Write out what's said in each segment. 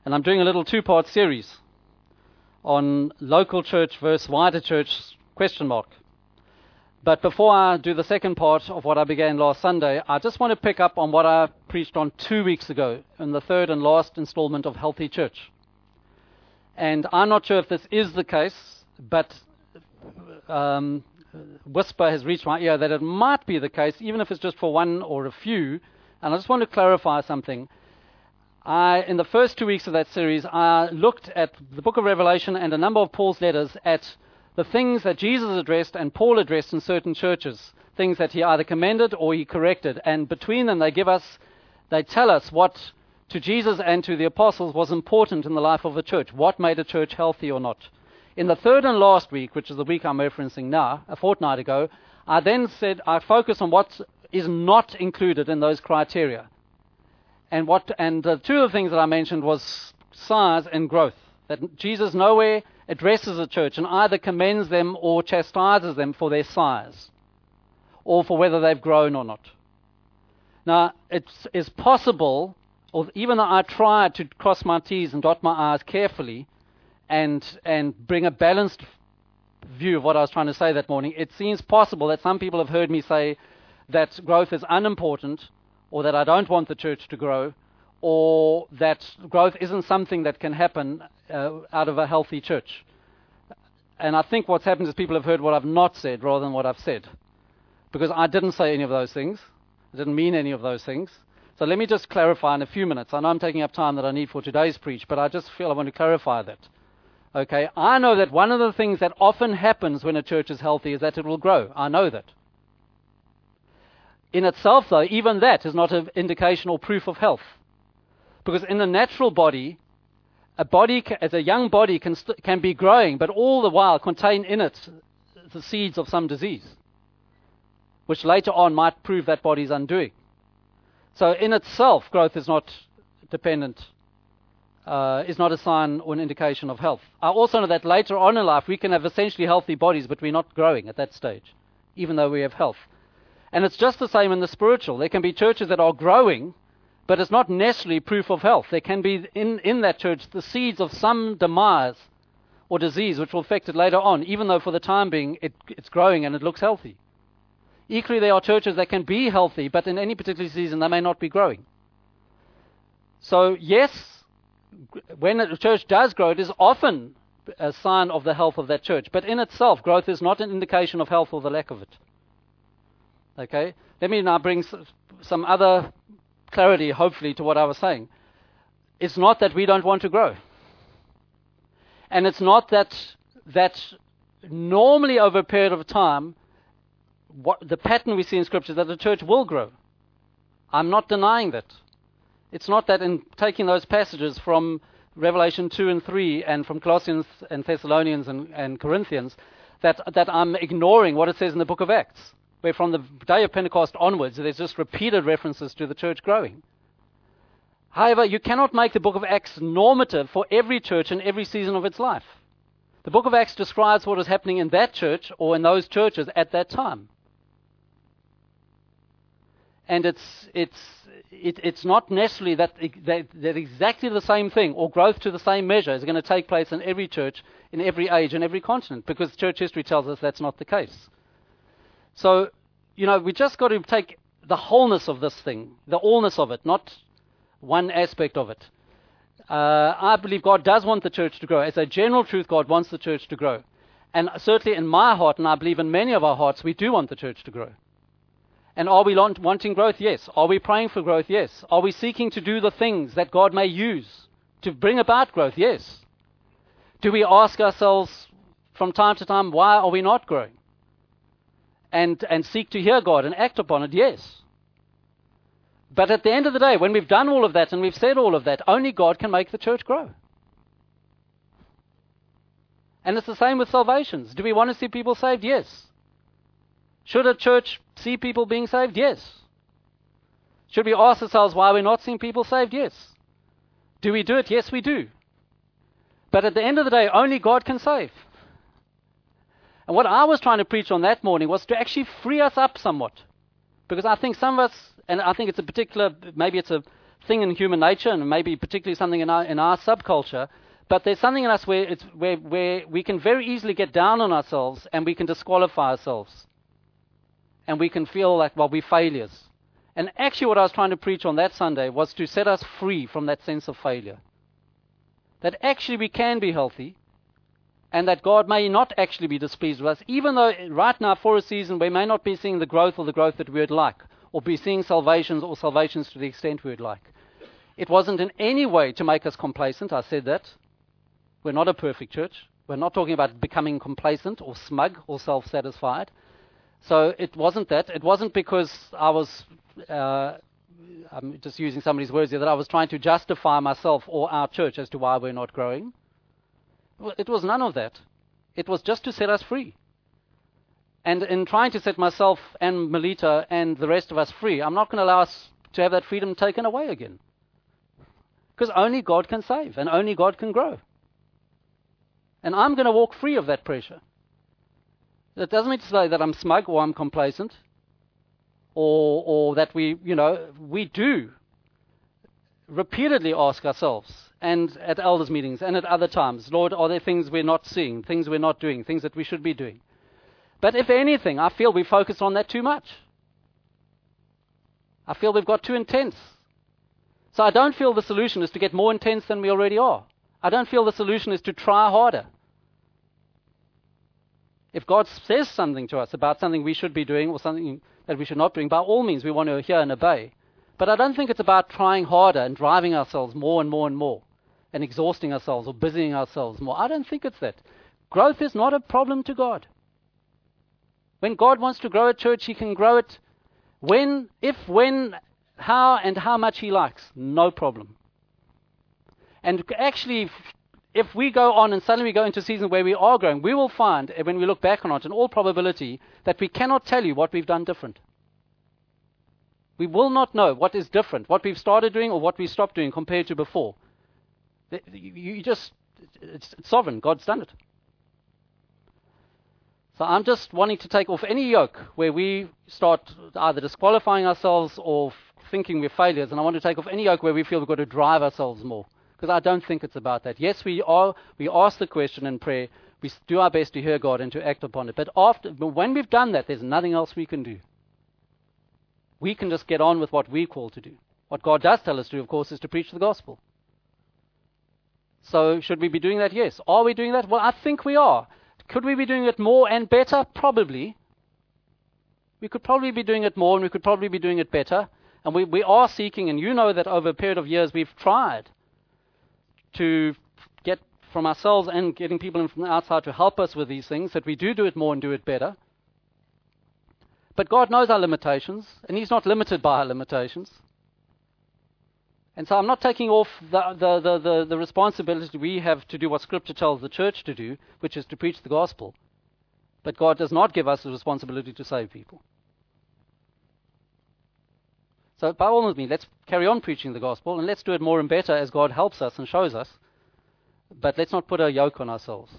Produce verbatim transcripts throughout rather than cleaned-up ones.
And I'm doing a little two-part series on local church versus wider church question mark. But before I do the second part of what I began last Sunday, I just want to pick up on what I preached on two weeks ago in the third and last installment of Healthy Church. And I'm not sure if this is the case, but um, whisper has reached my ear that it might be the case, even if it's just for one or a few. And I just want to clarify something. I, in the first two weeks of that series, I looked at the book of Revelation and a number of Paul's letters at the things that Jesus addressed and Paul addressed in certain churches, things that he either commended or he corrected. And between them, they give us, they tell us what to Jesus and to the apostles was important in the life of a church, what made a church healthy or not. In the third and last week, which is the week I'm referencing now, a fortnight ago, I then said I focus on what is not included in those criteria. And what and uh, two of the things that I mentioned was size and growth. That Jesus nowhere addresses a church and either commends them or chastises them for their size, or for whether they've grown or not. Now, it is possible, or even though I try to cross my T's and dot my I's carefully, and and bring a balanced view of what I was trying to say that morning, it seems possible that some people have heard me say that growth is unimportant, or that I don't want the church to grow, or that growth isn't something that can happen uh, out of a healthy church. And I think what's happened is people have heard what I've not said rather than what I've said. Because I didn't say any of those things. I didn't mean any of those things. So let me just clarify in a few minutes. I know I'm taking up time that I need for today's preach, but I just feel I want to clarify that. Okay, I know that one of the things that often happens when a church is healthy is that it will grow. I know that. In itself, though, even that is not an indication or proof of health. Because in the natural body, a body as a young body can st- can be growing, but all the while contain in it the seeds of some disease, which later on might prove that body's undoing. So in itself, growth is not dependent, uh, is not a sign or an indication of health. I also know that later on in life, we can have essentially healthy bodies, but we're not growing at that stage, even though we have health. And it's just the same in the spiritual. There can be churches that are growing, but it's not necessarily proof of health. There can be in, in that church the seeds of some demise or disease which will affect it later on, even though for the time being it, it's growing and it looks healthy. Equally, there are churches that can be healthy, but in any particular season they may not be growing. So yes, when a church does grow, it is often a sign of the health of that church. But in itself, growth is not an indication of health or the lack of it. Okay? Let me now bring some other clarity, hopefully, to what I was saying. It's not that we don't want to grow. And it's not that that normally over a period of time, what the pattern we see in Scripture is that the church will grow. I'm not denying that. It's not that in taking those passages from Revelation two and three and from Colossians and Thessalonians and, and Corinthians that, that I'm ignoring what it says in the book of Acts, where from the day of Pentecost onwards, there's just repeated references to the church growing. However, you cannot make the book of Acts normative for every church in every season of its life. The book of Acts describes what is happening in that church or in those churches at that time. And it's it's it, it's not necessarily that, that, that exactly the same thing or growth to the same measure is going to take place in every church, in every age, and every continent, because church history tells us that's not the case. So, you know, we just got to take the wholeness of this thing, the allness of it, not one aspect of it. Uh, I believe God does want the church to grow. As a general truth, God wants the church to grow. And certainly in my heart, and I believe in many of our hearts, we do want the church to grow. And are we wanting growth? Yes. Are we praying for growth? Yes. Are we seeking to do the things that God may use to bring about growth? Yes. Do we ask ourselves from time to time, why are we not growing? And, and seek to hear God and act upon it? Yes. But at the end of the day, when we've done all of that and we've said all of that, only God can make the church grow. And it's the same with salvations. Do we want to see people saved? Yes. Should a church see people being saved? Yes. Should we ask ourselves why we're not seeing people saved? Yes. Do we do it? Yes, we do. But at the end of the day, only God can save. And what I was trying to preach on that morning was to actually free us up somewhat. Because I think some of us, and I think it's a particular, maybe it's a thing in human nature, and maybe particularly something in our, in our subculture, but there's something in us where, it's, where, where we can very easily get down on ourselves and we can disqualify ourselves. And we can feel like, well, we're failures. And actually what I was trying to preach on that Sunday was to set us free from that sense of failure. That actually we can be healthy, and that God may not actually be displeased with us, even though right now for a season we may not be seeing the growth or the growth that we would like, or be seeing salvations or salvations to the extent we would like. It wasn't in any way to make us complacent. I said that. We're not a perfect church. We're not talking about becoming complacent or smug or self-satisfied. So it wasn't that. It wasn't because I was, uh, I'm just using somebody's words here, that I was trying to justify myself or our church as to why we're not growing. Well, it was none of that. It was just to set us free. And in trying to set myself and Melita and the rest of us free, I'm not going to allow us to have that freedom taken away again. Because only God can save, and only God can grow. And I'm going to walk free of that pressure. That doesn't mean to say that I'm smug or I'm complacent, or or that we, you know, we do repeatedly ask ourselves, and at elders' meetings and at other times, Lord, are there things we're not seeing, things we're not doing, things that we should be doing? But if anything, I feel we focus on that too much. I feel we've got too intense. So I don't feel the solution is to get more intense than we already are. I don't feel the solution is to try harder. If God says something to us about something we should be doing or something that we should not be doing, by all means we want to hear and obey. But I don't think it's about trying harder and driving ourselves more and more and more and exhausting ourselves or busying ourselves more. I don't think it's that. Growth is not a problem to God. When God wants to grow a church, He can grow it when, if, when, how, and how much He likes. No problem. And actually, if we go on and suddenly we go into a season where we are growing, we will find, when we look back on it, in all probability, that we cannot tell you what we've done different. We will not know what is different, what we've started doing or what we stopped doing compared to before. You just, it's sovereign. God's done it. So I'm just wanting to take off any yoke where we start either disqualifying ourselves or thinking we're failures, and I want to take off any yoke where we feel we've got to drive ourselves more. Because I don't think it's about that. Yes, we are. We ask the question in prayer. We do our best to hear God and to act upon it. But after, but when we've done that, there's nothing else we can do. We can just get on with what we're called to do. What God does tell us to do, of course, is to preach the gospel. So should we be doing that? Yes. Are we doing that? Well, I think we are. Could we be doing it more and better? Probably. We could probably be doing it more, and we could probably be doing it better. And we, we are seeking, and you know that over a period of years we've tried to get from ourselves and getting people in from the outside to help us with these things, that we do do it more and do it better. But God knows our limitations, and He's not limited by our limitations. And so I'm not taking off the, the, the, the, the responsibility we have to do what Scripture tells the church to do, which is to preach the gospel. But God does not give us the responsibility to save people. So by all means, let's carry on preaching the gospel, and let's do it more and better as God helps us and shows us. But let's not put a yoke on ourselves.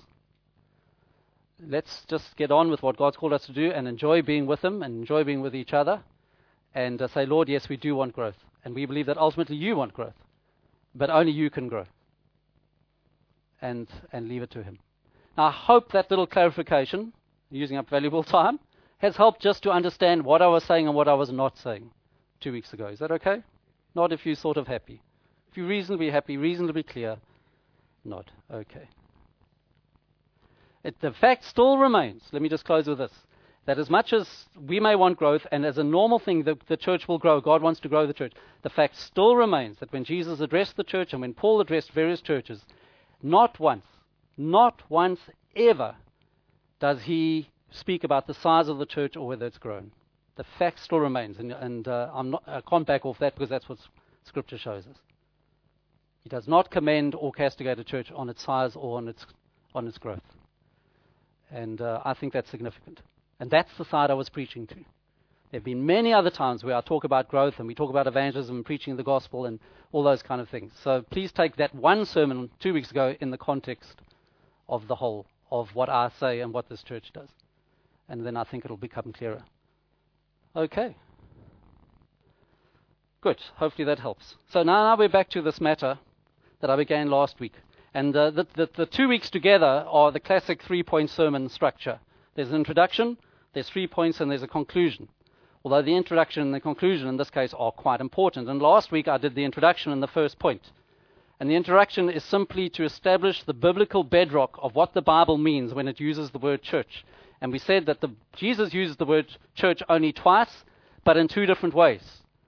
Let's just get on with what God's called us to do and enjoy being with Him and enjoy being with each other, and uh, say, Lord, yes, we do want growth. And we believe that ultimately you want growth. But only you can grow. And, and leave it to Him. Now, I hope that little clarification, using up valuable time, has helped just to understand what I was saying and what I was not saying two weeks ago. Is that okay? Not if you're sort of happy. If you're reasonably happy, reasonably clear, not. Okay. It, the fact still remains, let me just close with this, that as much as we may want growth, and as a normal thing the, the church will grow, God wants to grow the church, the fact still remains that when Jesus addressed the church and when Paul addressed various churches, not once, not once ever does he speak about the size of the church or whether it's grown. The fact still remains, and, and uh, I'm not, I can't back off that because that's what Scripture shows us. He does not commend or castigate a church on its size or on its on its growth. And uh, I think that's significant. And that's the side I was preaching to. There have been many other times where I talk about growth and we talk about evangelism and preaching the gospel and all those kind of things. So please take that one sermon two weeks ago in the context of the whole, of what I say and what this church does. And then I think it'll become clearer. Okay. Good. Hopefully that helps. So now, now we're back to this matter that I began last week. And uh, the, the, the two weeks together are the classic three-point sermon structure. There's an introduction, there's three points, and there's a conclusion. Although the introduction and the conclusion in this case are quite important. And last week I did the introduction and the first point. And the introduction is simply to establish the biblical bedrock of what the Bible means when it uses the word church. And we said that the, Jesus uses the word church only twice, but in two different ways.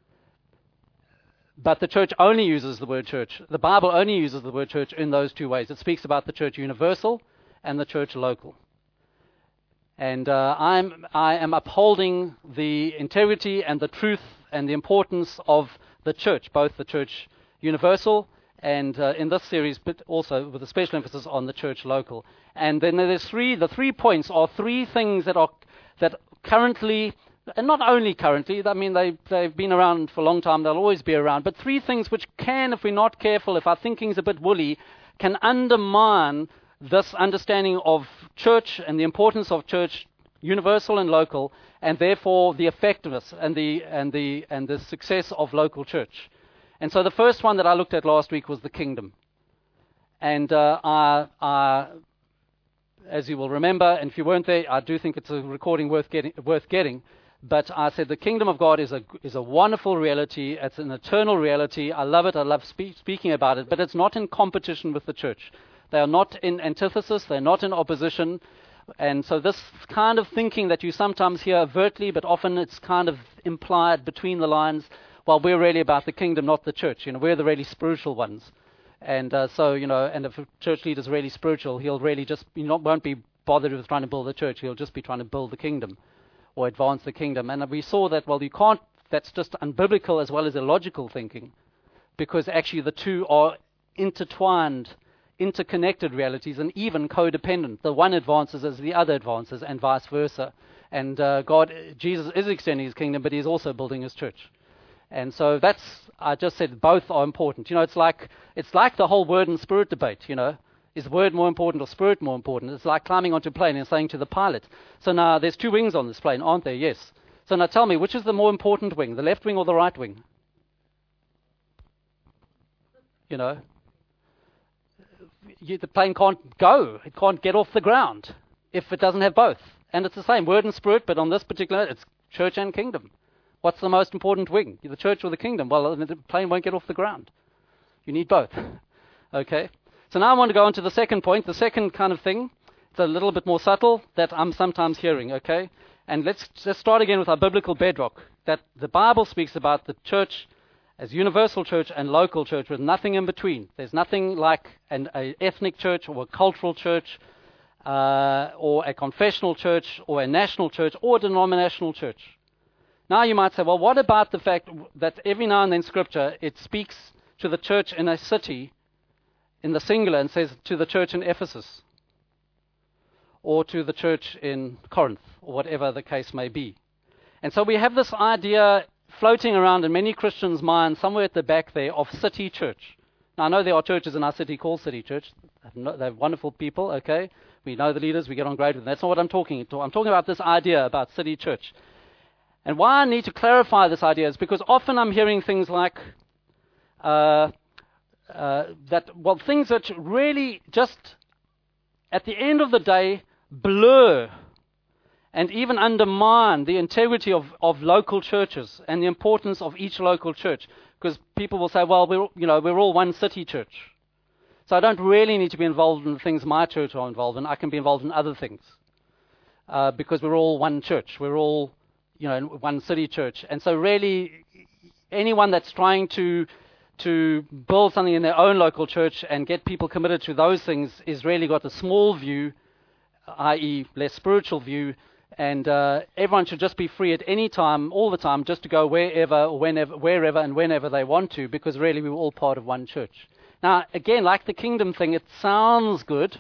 But the church only uses the word church. The Bible only uses the word church in those two ways. It speaks about the church universal and the church local. And uh, I'm, I am upholding the integrity and the truth and the importance of the church, both the church universal and uh, in this series, but also with a special emphasis on the church local. And then there's three, the three points are three things that are, that currently, and not only currently, I mean, they, they've been around for a long time, they'll always be around, but three things which can, if we're not careful, if our thinking's a bit woolly, can undermine this understanding of church and the importance of church, universal and local, and therefore the effectiveness and the and the and the success of local church. And so the first one that I looked at last week was the kingdom. And uh, I, I, as you will remember, and if you weren't there, I do think it's a recording worth getting. Worth getting. But I said the kingdom of God is a is a wonderful reality. It's an eternal reality. I love it. I love spe- speaking about it. But it's not in competition with the church. They are not in antithesis. They're not in opposition. And so this kind of thinking that you sometimes hear overtly, but often it's kind of implied between the lines, well, we're really about the kingdom, not the church. You know, we're the really spiritual ones. And uh, so, you know, and if a church leader's really spiritual, he'll really just, you know, won't be bothered with trying to build the church. He'll just be trying to build the kingdom or advance the kingdom. And we saw that, well, you can't, that's just unbiblical as well as illogical thinking, because actually the two are intertwined, interconnected realities, and even codependent. The one advances as the other advances, and vice versa. And uh, God, Jesus is extending his kingdom, but he's also building his church. And so that's, I just said, both are important. You know, it's like it's like the whole word and spirit debate, you know. Is word more important or spirit more important? It's like climbing onto a plane and saying to the pilot, so now there's two wings on this plane, aren't there? Yes. So now tell me, which is the more important wing, the left wing or the right wing? You know, you, the plane can't go. It can't get off the ground if it doesn't have both. And it's the same, word and spirit, but on this particular, it's church and kingdom. What's the most important wing, the church or the kingdom? Well, the plane won't get off the ground. You need both. Okay? So now I want to go on to the second point, the second kind of thing. It's a little bit more subtle that I'm sometimes hearing, okay? And let's just start again with our biblical bedrock, that the Bible speaks about the church as universal church and local church with nothing in between. There's nothing like an a ethnic church or a cultural church uh, or a confessional church or a national church or a denominational church. Now you might say, well, what about the fact that every now and then Scripture, it speaks to the church in a city in the singular and says to the church in Ephesus or to the church in Corinth or whatever the case may be. And so we have this idea floating around in many Christians' minds somewhere at the back there of city church. Now I know there are churches in our city called City Church. They're wonderful people, okay? We know the leaders, we get on great with them. That's not what I'm talking about. I'm talking about this idea about city church. And why I need to clarify this idea is because often I'm hearing things like uh, uh, that, well, things that really just, at the end of the day, blur and even undermine the integrity of, of local churches and the importance of each local church. Because people will say, well, we're, you know, we're all one city church. So I don't really need to be involved in the things my church are involved in. I can be involved in other things. Uh, because we're all one church. We're all, you know, one city church. And so really, anyone that's trying to to build something in their own local church and get people committed to those things is really got a small view, that is less spiritual view, and uh, everyone should just be free at any time, all the time, just to go wherever, or whenever, wherever and whenever they want to, because really we're all part of one church. Now, again, like the kingdom thing, it sounds good,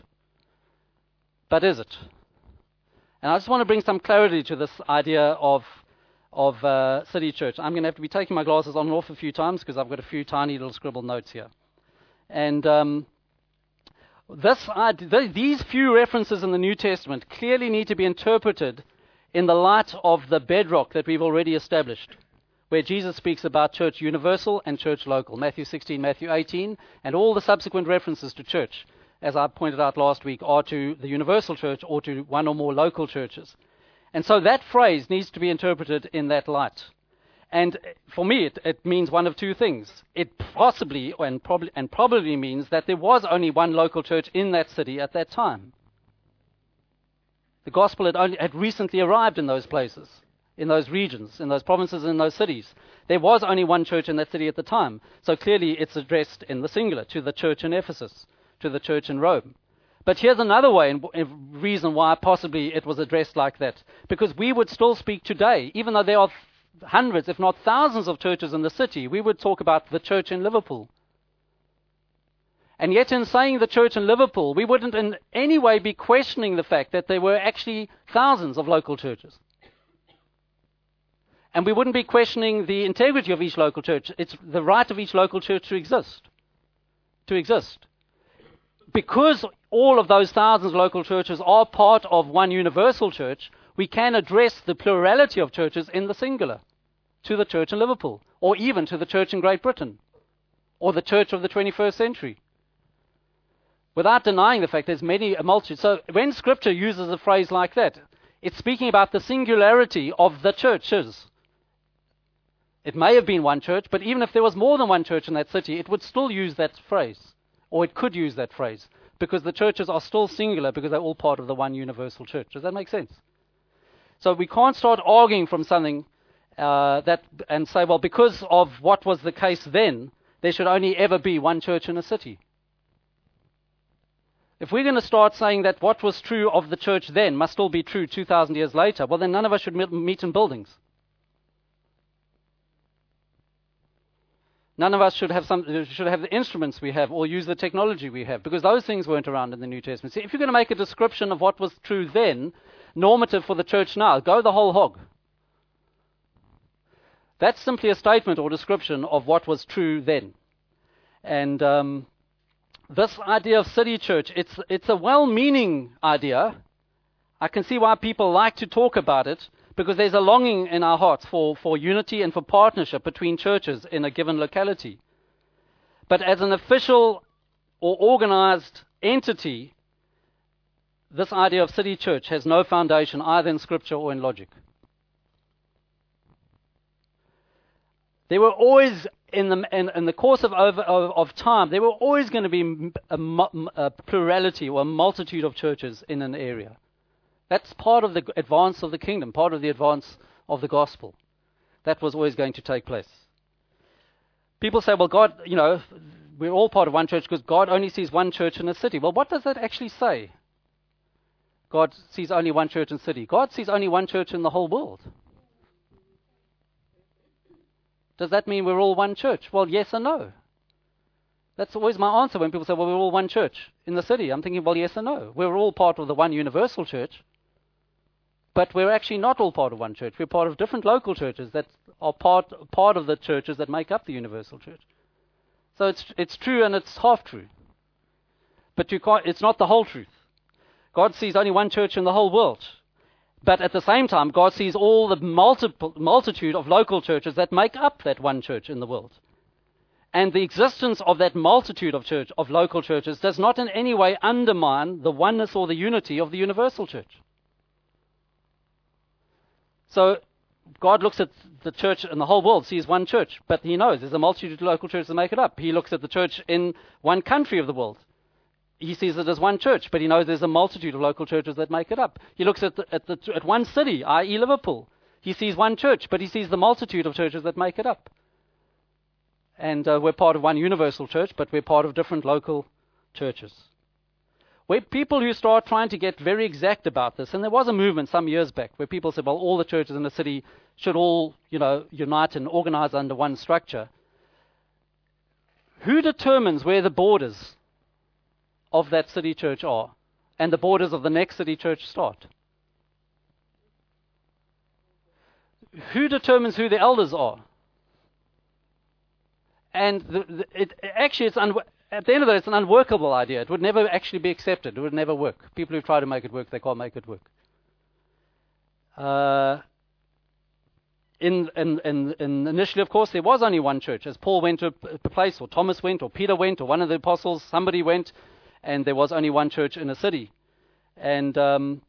but is it? And I just want to bring some clarity to this idea of of uh, city church. I'm going to have to be taking my glasses on and off a few times because I've got a few tiny little scribbled notes here. And um, this idea, these few references in the New Testament clearly need to be interpreted in the light of the bedrock that we've already established, where Jesus speaks about church universal and church local. Matthew sixteen, Matthew eighteen, and all the subsequent references to church, as I pointed out last week, are to the universal church or to one or more local churches. And so that phrase needs to be interpreted in that light. And for me, it, it means one of two things. It possibly and, prob- and probably means that there was only one local church in that city at that time. The gospel had, only, had recently arrived in those places, in those regions, in those provinces, in those cities. There was only one church in that city at the time. So clearly it's addressed in the singular to the church in Ephesus, to the church in Rome. But here's another way and reason why possibly it was addressed like that. Because we would still speak today, even though there are hundreds, if not thousands of churches in the city, we would talk about the church in Liverpool. And yet in saying the church in Liverpool, we wouldn't in any way be questioning the fact that there were actually thousands of local churches. And we wouldn't be questioning the integrity of each local church. It's the right of each local church to exist. To exist. Because all of those thousands of local churches are part of one universal church, we can address the plurality of churches in the singular, to the church in Liverpool, or even to the church in Great Britain, or the church of the twenty-first century, without denying the fact there's many, a multitude. So when Scripture uses a phrase like that, it's speaking about the singularity of the churches. It may have been one church, but even if there was more than one church in that city, it would still use that phrase, or it could use that phrase, because the churches are still singular, because they're all part of the one universal church. Does that make sense? So we can't start arguing from something uh, that and say, well, because of what was the case then, there should only ever be one church in a city. If we're going to start saying that what was true of the church then must still be true two thousand years later, well, then none of us should meet in buildings. None of us should have some should have the instruments we have or use the technology we have, because those things weren't around in the New Testament. See, if you're going to make a description of what was true then, normative for the church now, go the whole hog. That's simply a statement or description of what was true then. And um, this idea of city church, it's it's a well-meaning idea. I can see why people like to talk about it, because there's a longing in our hearts for, for unity and for partnership between churches in a given locality. But as an official or organized entity, this idea of city church has no foundation either in Scripture or in logic. There were always, in the in, in the course of, over, of of time, there were always going to be a, a plurality or a multitude of churches in an area. That's part of the advance of the kingdom, part of the advance of the gospel. That was always going to take place. People say, well, God, you know, we're all part of one church because God only sees one church in a city. Well, what does that actually say? God sees only one church in a city. God sees only one church in the whole world. Does that mean we're all one church? Well, yes and no. That's always my answer when people say, well, we're all one church in the city. I'm thinking, well, yes and no. We're all part of the one universal church, but we're actually not all part of one church. We're part of different local churches that are part part of the churches that make up the universal church. So it's it's true and it's half true. But you can't, it's not the whole truth. God sees only one church in the whole world. But at the same time, God sees all the multiple, multitude of local churches that make up that one church in the world. And the existence of that multitude of church, of local churches, does not in any way undermine the oneness or the unity of the universal church. So God looks at the church in the whole world, sees one church, but he knows there's a multitude of local churches that make it up. He looks at the church in one country of the world. He sees it as one church, but he knows there's a multitude of local churches that make it up. He looks at the, at, the, at one city, that is. Liverpool. He sees one church, but he sees the multitude of churches that make it up. And uh, we're part of one universal church, but we're part of different local churches. Where people who start trying to get very exact about this, and there was a movement some years back where people said, well, all the churches in the city should all, you know, unite and organize under one structure. Who determines where the borders of that city church are and the borders of the next city church start? Who determines who the elders are? And the, the, it, actually, it's un, at the end of it, it's an unworkable idea. It would never actually be accepted. It would never work. People who try to make it work, they can't make it work. Uh, in, in, in, in initially, of course, there was only one church. As Paul went to a place, or Thomas went, or Peter went, or one of the apostles, somebody went, and there was only one church in a city. And um,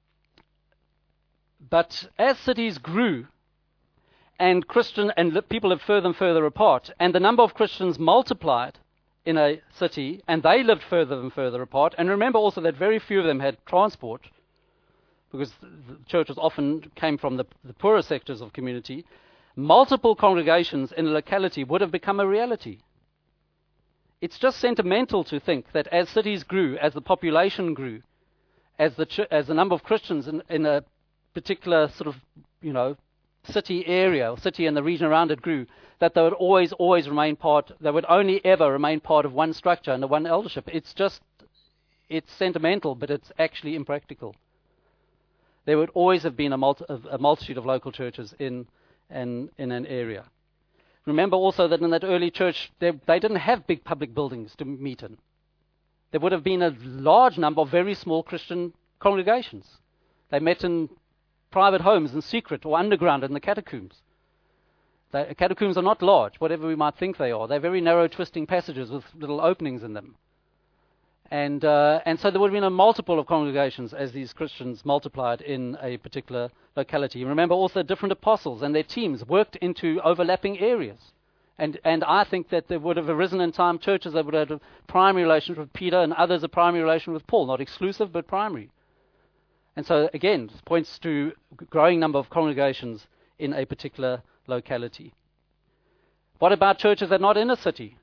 but as cities grew, and Christian and li- people lived further and further apart, and the number of Christians multiplied in a city, and they lived further and further apart. And remember also that very few of them had transport, because the churches often came from the, the poorer sectors of community. Multiple congregations in a locality would have become a reality. It's just sentimental to think that as cities grew, as the population grew, as the ch- as the number of Christians in, in a particular sort of, you know, city area, or city and the region around it grew, that they would always, always remain part, they would only ever remain part of one structure and one eldership. It's just, it's sentimental, but it's actually impractical. There would always have been a, multi, a multitude of local churches in an, in an area. Remember also that in that early church, they, they didn't have big public buildings to meet in. There would have been a large number of very small Christian congregations. They met in private homes in secret or underground in the catacombs. The catacombs are not large, whatever we might think they are. They're very narrow, twisting passages with little openings in them. And uh, and so there would have been a multiple of congregations as these Christians multiplied in a particular locality. Remember also different apostles and their teams worked into overlapping areas. And and I think that there would have arisen in time churches that would have had a primary relationship with Peter and others a primary relation with Paul, not exclusive but primary. And so again, it points to a growing number of congregations in a particular locality. What about churches that are not in a city?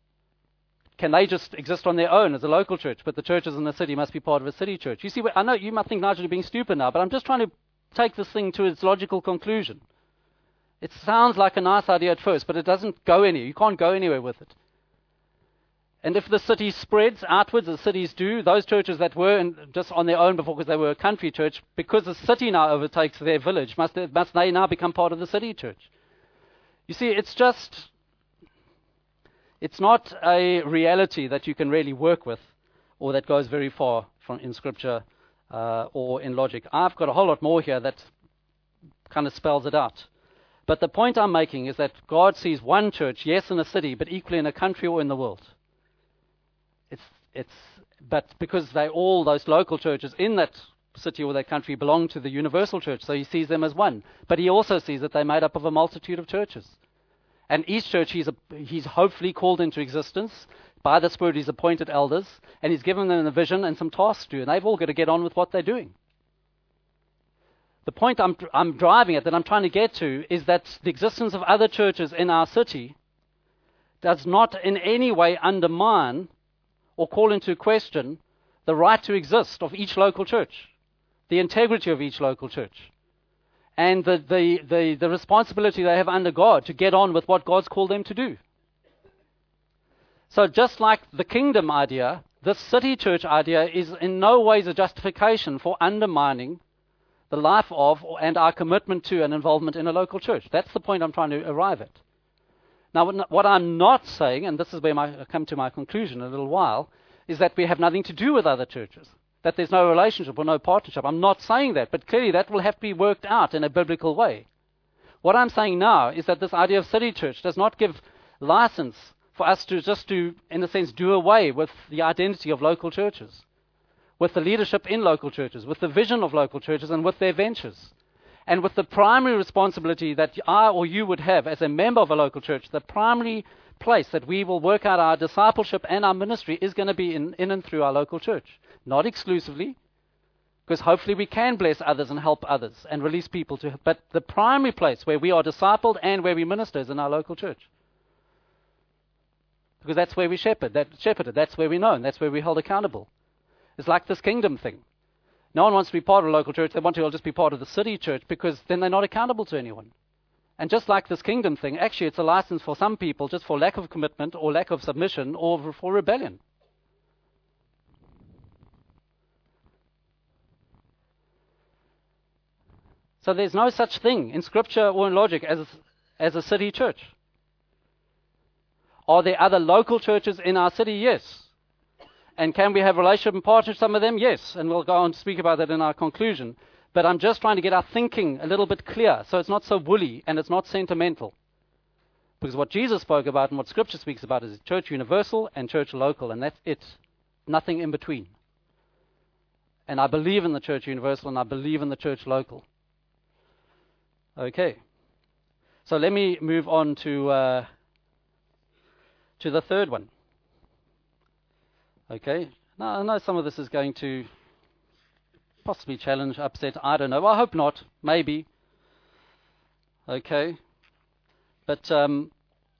Can they just exist on their own as a local church, but the churches in the city must be part of a city church? You see, I know you might think Nigel, you're being stupid now, but I'm just trying to take this thing to its logical conclusion. It sounds like a nice idea at first, but it doesn't go anywhere. You can't go anywhere with it. And if the city spreads outwards, as cities do, those churches that were in, just on their own before because they were a country church, because the city now overtakes their village, must they, must they now become part of the city church? You see, it's just, it's not a reality that you can really work with or that goes very far from in Scripture uh, or in logic. I've got a whole lot more here that kind of spells it out. But the point I'm making is that God sees one church, yes, in a city, but equally in a country or in the world. It's, it's, but because they all, those local churches in that city or that country belong to the universal church, so he sees them as one. But he also sees that they're made up of a multitude of churches. And each church he's, a, he's hopefully called into existence. By the Spirit he's appointed elders, and he's given them a vision and some tasks to do, and they've all got to get on with what they're doing. The point I'm, I'm driving at, that I'm trying to get to, is that the existence of other churches in our city does not in any way undermine or call into question the right to exist of each local church, the integrity of each local church, and the, the, the, the responsibility they have under God to get on with what God's called them to do. So just like the kingdom idea, this city church idea is in no ways a justification for undermining the life of and our commitment to and involvement in a local church. That's the point I'm trying to arrive at. Now, what I'm not saying, and this is where my, I come to my conclusion in a little while, is that we have nothing to do with other churches, that there's no relationship or no partnership. I'm not saying that, but clearly that will have to be worked out in a biblical way. What I'm saying now is that this idea of city church does not give license for us to just to, in a sense, do away with the identity of local churches, with the leadership in local churches, with the vision of local churches, and with their ventures. And with the primary responsibility that I or you would have as a member of a local church, the primary place that we will work out our discipleship and our ministry is going to be in, in and through our local church. Not exclusively, because hopefully we can bless others and help others and release people to, but the primary place where we are discipled and where we minister is in our local church. Because that's where we shepherd, that shepherded, that's where we're known, that's where we're held accountable. It's like this kingdom thing. No one wants to be part of a local church. They want to just be part of the city church because then they're not accountable to anyone. And just like this kingdom thing, actually it's a license for some people just for lack of commitment or lack of submission or for rebellion. So there's no such thing in Scripture or in logic as, as a city church. Are there other local churches in our city? Yes. And can we have relationship and partnership with some of them? Yes. And we'll go on to speak about that in our conclusion. But I'm just trying to get our thinking a little bit clear so it's not so woolly and it's not sentimental. Because what Jesus spoke about and what Scripture speaks about is church universal and church local, and that's it. Nothing in between. And I believe in the church universal and I believe in the church local. Okay. So let me move on to uh, to the third one. Okay. Now, I know some of this is going to possibly challenge, upset, I don't know. Well, I hope not. Maybe. Okay. But um,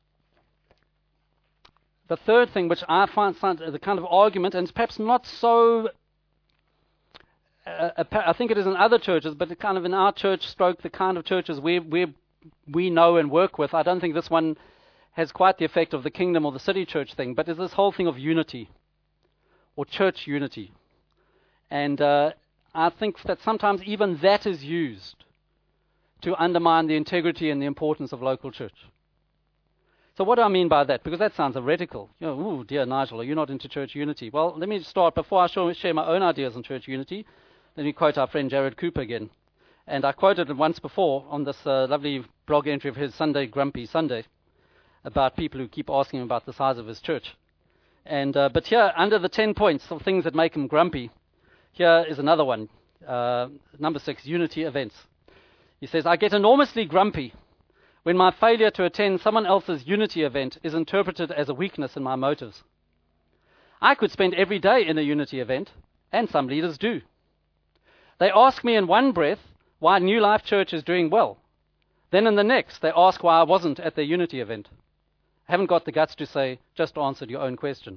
the third thing, which I find the kind of argument, and it's perhaps not so, uh, I think it is in other churches, but kind of in our church stroke, the kind of churches we we we know and work with, I don't think this one has quite the effect of the kingdom or the city church thing, but is this whole thing of unity, or church unity. And uh, I think that sometimes even that is used to undermine the integrity and the importance of local church. So what do I mean by that? Because that sounds heretical. You know, ooh, dear Nigel, are you not into church unity? Well, let me start, before I show, share my own ideas on church unity, let me quote our friend Jared Cooper again. And I quoted it once before on this uh, lovely blog entry of his, Sunday Grumpy Sunday, about people who keep asking him about the size of his church. And uh, But here, under the ten points of things that make him grumpy, here is another one. Uh, number six, unity events. He says, I get enormously grumpy when my failure to attend someone else's unity event is interpreted as a weakness in my motives. I could spend every day in a unity event, and some leaders do. They ask me in one breath why New Life Church is doing well. Then in the next, they ask why I wasn't at their unity event. I haven't got the guts to say, just answered your own question.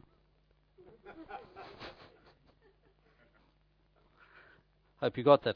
Hope you got that.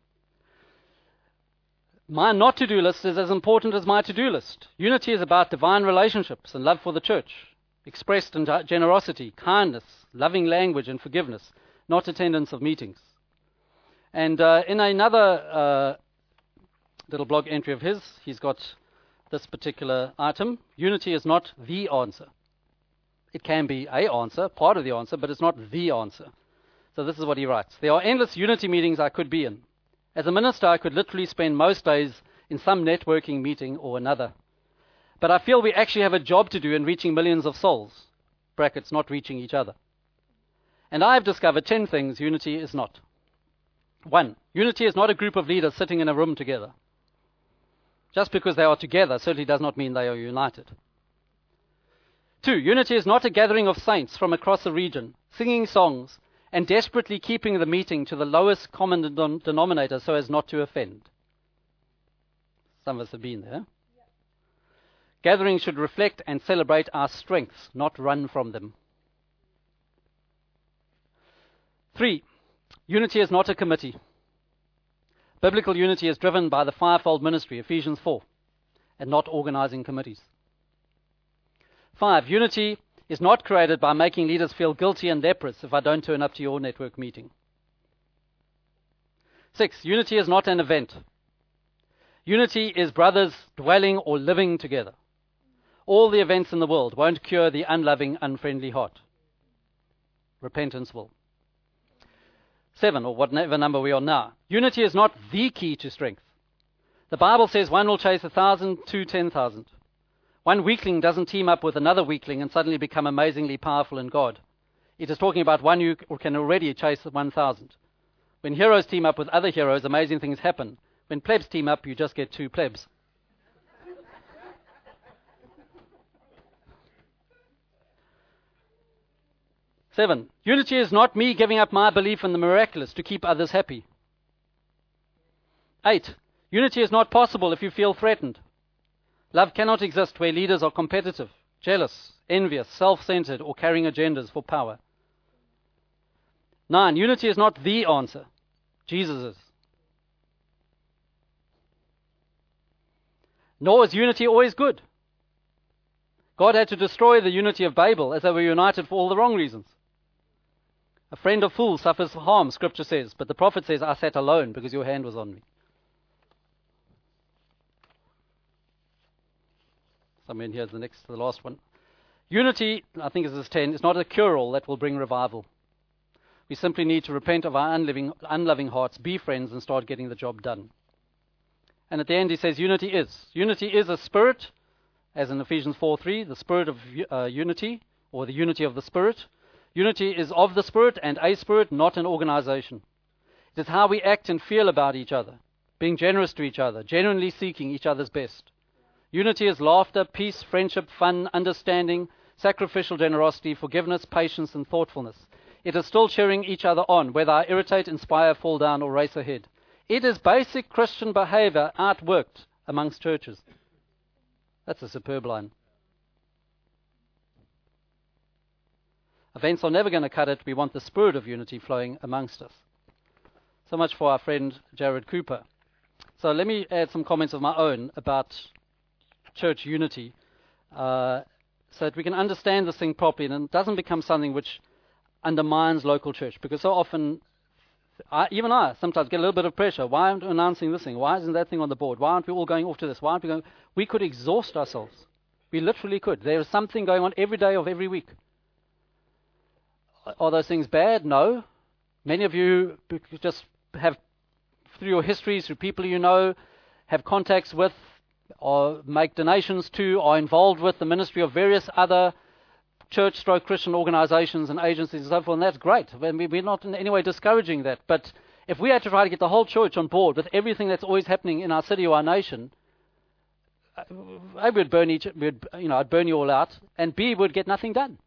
My not-to-do list is as important as my to-do list. Unity is about divine relationships and love for the church, expressed in generosity, kindness, loving language, and forgiveness, not attendance of meetings. And uh, in another uh, little blog entry of his, he's got this particular item. Unity is not the answer. It can be a answer, part of the answer, but it's not the answer. So this is what he writes. There are endless unity meetings I could be in. As a minister, I could literally spend most days in some networking meeting or another. But I feel we actually have a job to do in reaching millions of souls, brackets, not reaching each other. And I have discovered ten things unity is not. One, unity is not a group of leaders sitting in a room together. Just because they are together certainly does not mean they are united. Two, unity is not a gathering of saints from across a region, singing songs, and desperately keeping the meeting to the lowest common denom- denominator so as not to offend. Some of us have been there. Yeah. Gatherings should reflect and celebrate our strengths, not run from them. Three, unity is not a committee. Biblical unity is driven by the fivefold ministry, Ephesians four, and not organizing committees. Five, unity is not created by making leaders feel guilty and leprous if I don't turn up to your network meeting. Six, unity is not an event. Unity is brothers dwelling or living together. All the events in the world won't cure the unloving, unfriendly heart. Repentance will. Seven, or whatever number we are now. Unity is not the key to strength. The Bible says one will chase a thousand, two ten thousand. One weakling doesn't team up with another weakling and suddenly become amazingly powerful in God. It is talking about one who can already chase one thousand. When heroes team up with other heroes, amazing things happen. When plebs team up, you just get two plebs. Seven, unity is not me giving up my belief in the miraculous to keep others happy. Eight, unity is not possible if you feel threatened. Love cannot exist where leaders are competitive, jealous, envious, self-centered, or carrying agendas for power. Nine, unity is not the answer. Jesus is. Nor is unity always good. God had to destroy the unity of Babel as they were united for all the wrong reasons. A friend of fools suffers harm, Scripture says, but the prophet says, I sat alone because your hand was on me. Somewhere in here is the next to the last one. Unity, I think this is ten, is not a cure-all that will bring revival. We simply need to repent of our unloving, unloving hearts, be friends, and start getting the job done. And at the end he says unity is. Unity is a spirit, as in Ephesians four three, the spirit of uh, unity, or the unity of the Spirit. Unity is of the Spirit and a spirit, not an organization. It is how we act and feel about each other, being generous to each other, genuinely seeking each other's best. Unity is laughter, peace, friendship, fun, understanding, sacrificial generosity, forgiveness, patience, and thoughtfulness. It is still cheering each other on, whether I irritate, inspire, fall down, or race ahead. It is basic Christian behavior outworked amongst churches. That's a superb line. Events are never going to cut it. We want the spirit of unity flowing amongst us. So much for our friend Jared Cooper. So let me add some comments of my own about church unity, uh, so that we can understand this thing properly and it doesn't become something which undermines local church. Because so often, I, even I sometimes get a little bit of pressure. Why aren't we announcing this thing? Why isn't that thing on the board? Why aren't we all going off to this? Why aren't we going? We could exhaust ourselves. We literally could. There is something going on every day of every week. Are those things bad? No. Many of you just have, through your histories, through people you know, have contacts with, or make donations to, are involved with the ministry of various other church stroke Christian organizations and agencies and so forth, and that's great. I mean, we're not in any way discouraging that. But if we had to try to get the whole church on board with everything that's always happening in our city or our nation, A, we'd burn each, we'd, you know, I'd burn you all out, and B, we'd get nothing done.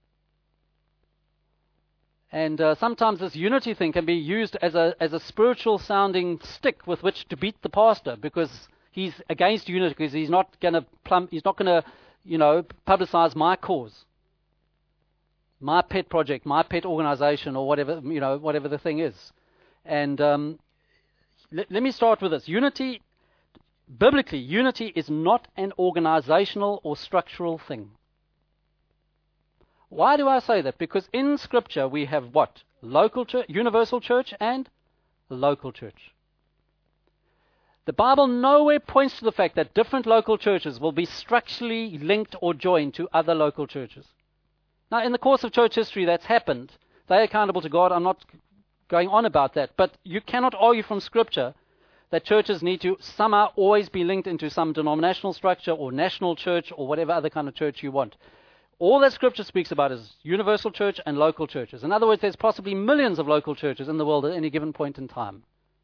And uh, sometimes this unity thing can be used as a as a spiritual sounding stick with which to beat the pastor, because he's against unity, because he's not going to plumb, he's not going to, you know, publicize my cause, my pet project, my pet organization, or whatever, you know, whatever the thing is. And um, let, let me start with this: unity, biblically, unity is not an organizational or structural thing. Why do I say that? Because in Scripture we have what? Local church, universal church, and local church. The Bible nowhere points to the fact that different local churches will be structurally linked or joined to other local churches. Now, in the course of church history, that's happened. They're accountable to God. I'm not going on about that. But you cannot argue from Scripture that churches need to somehow always be linked into some denominational structure or national church or whatever other kind of church you want. All that Scripture speaks about is universal church and local churches. In other words, there's possibly millions of local churches in the world at any given point in time.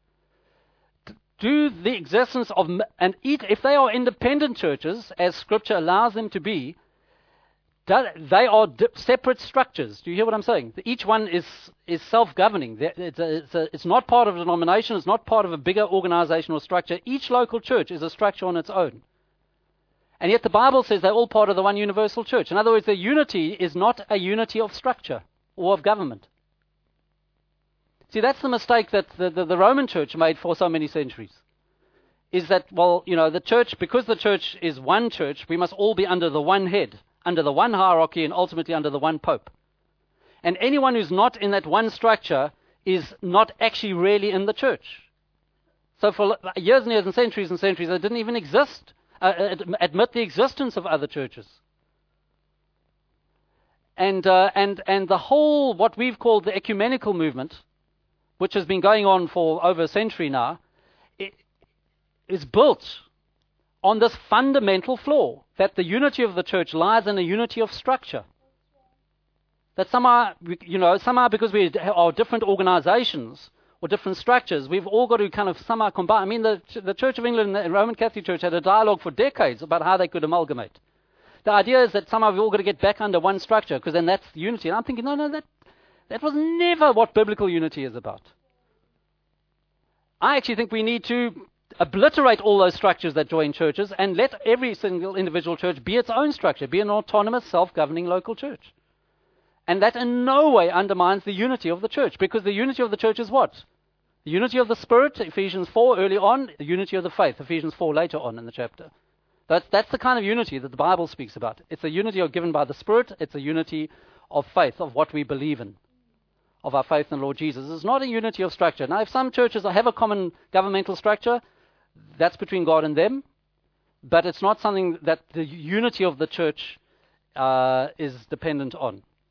Do the existence of, and if they are independent churches, as Scripture allows them to be, they are separate structures. Do you hear what I'm saying? Each one is is self-governing. It's, a, it's, a, it's not part of a denomination. It's not part of a bigger organizational structure. Each local church is a structure on its own. And yet the Bible says they're all part of the one universal church. In other words, the unity is not a unity of structure or of government. See, that's the mistake that the, the, the Roman church made for so many centuries. Is that, well, you know, the church, because the church is one church, we must all be under the one head, under the one hierarchy, and ultimately under the one pope. And anyone who's not in that one structure is not actually really in the church. So for years and years and centuries and centuries, it didn't even exist. Uh, admit the existence of other churches. And, uh, and, and the whole, what we've called the ecumenical movement, which has been going on for over a century now, it is built on this fundamental flaw, that the unity of the church lies in a unity of structure. That somehow, you know, somehow because we are different organizations, or different structures, we've all got to kind of somehow combine. I mean, the, the Church of England and the Roman Catholic Church had a dialogue for decades about how they could amalgamate. The idea is that somehow we've all got to get back under one structure, because then that's unity. And I'm thinking, no, no, that, that was never what biblical unity is about. I actually think we need to obliterate all those structures that join churches and let every single individual church be its own structure, be an autonomous, self-governing local church. And that in no way undermines the unity of the church, because the unity of the church is what? The unity of the Spirit, Ephesians four early on, the unity of the faith, Ephesians four later on in the chapter. That's, that's the kind of unity that the Bible speaks about. It's a unity of, given by the Spirit. It's a unity of faith, of what we believe in, of our faith in the Lord Jesus. It's not a unity of structure. Now, if some churches have a common governmental structure, that's between God and them, but it's not something that the unity of the church uh, is dependent on.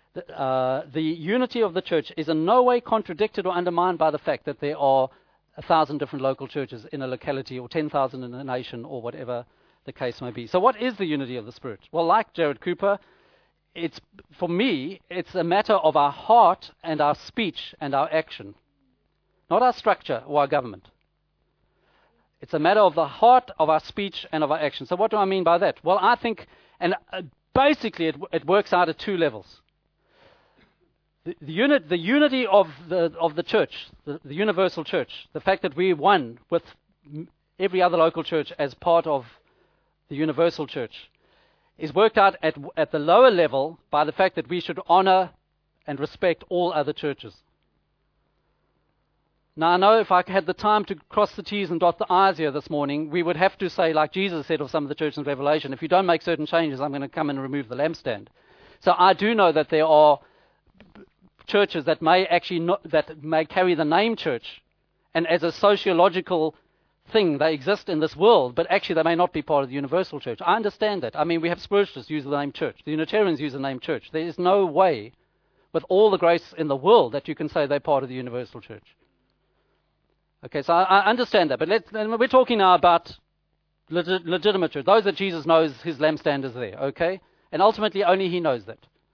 the, uh, the unity of the church is in no way contradicted or undermined by the fact that there are a thousand different local churches in a locality, or ten thousand in a nation, or whatever the case may be. So what is the unity of the Spirit? Well, like Jared Cooper, it's, for me, it's a matter of our heart and our speech and our action, not our structure or our government. It's a matter of the heart, of our speech, and of our action. So what do I mean by that? Well, I think, and uh, basically it, it works out at two levels. The, the, unit, the unity of the, of the church, the, the universal church, the fact that we're one with every other local church as part of the universal church, is worked out at, at the lower level by the fact that we should honor and respect all other churches. Now, I know if I had the time to cross the T's and dot the I's here this morning, we would have to say, like Jesus said of some of the churches in Revelation, if you don't make certain changes, I'm going to come and remove the lampstand. So I do know that there are churches that may actually not, that may carry the name church, and as a sociological thing, they exist in this world, but actually they may not be part of the universal church. I understand that. I mean, we have spiritualists use the name church. The Unitarians use the name church. There is no way, with all the grace in the world, that you can say they're part of the universal church. Okay, so I, I understand that, but let's, we're talking now about legit, legitimate church, those that Jesus knows his lampstand is there, okay? And ultimately only he knows that.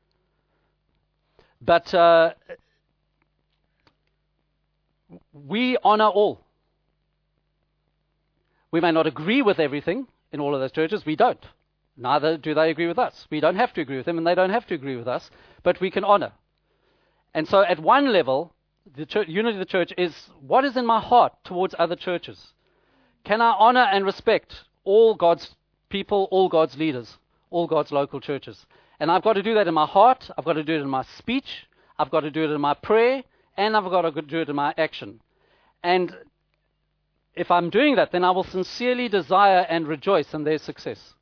But uh, we honor all. We may not agree with everything in all of those churches. We don't. Neither do they agree with us. We don't have to agree with them, and they don't have to agree with us, but we can honor. And so at one level, the church, unity of the church is what is in my heart towards other churches. Can I honor and respect all God's people, all God's leaders, all God's local churches? And I've got to do that in my heart. I've got to do it in my speech. I've got to do it in my prayer. And I've got to do it in my action. And if I'm doing that, then I will sincerely desire and rejoice in their success.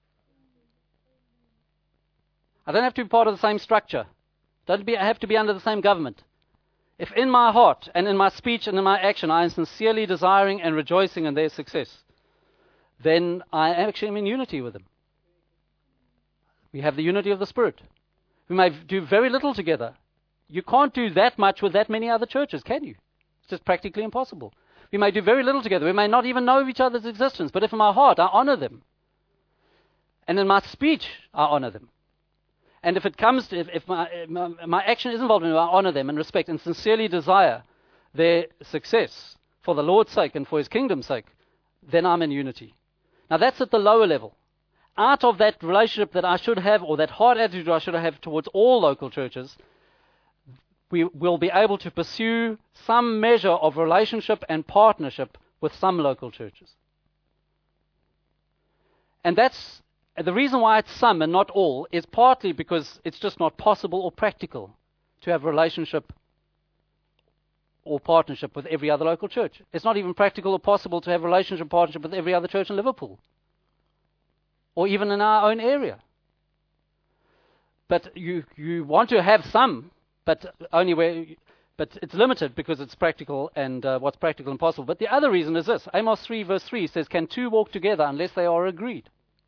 I don't have to be part of the same structure. Don't be, I have to be under the same government. If in my heart and in my speech and in my action I am sincerely desiring and rejoicing in their success, then I actually am in unity with them. We have the unity of the Spirit. We may do very little together. You can't do that much with that many other churches, can you? It's just practically impossible. We may do very little together. We may not even know of each other's existence, but if in my heart I honor them, and in my speech I honor them, and if it comes to, if, if my, if my, my action is involved in it, I honor them and respect and sincerely desire their success for the Lord's sake and for his kingdom's sake, then I'm in unity. Now that's at the lower level. Out of that relationship that I should have, or that heart attitude I should have towards all local churches, we will be able to pursue some measure of relationship and partnership with some local churches. And that's the reason why it's some and not all is partly because it's just not possible or practical to have relationship or partnership with every other local church. It's not even practical or possible to have relationship and partnership with every other church in Liverpool, or even in our own area. But you, you want to have some, but only where, but it's limited because it's practical and uh, what's practical and possible. But the other reason is this. Amos three verse three says, can two walk together unless they are agreed?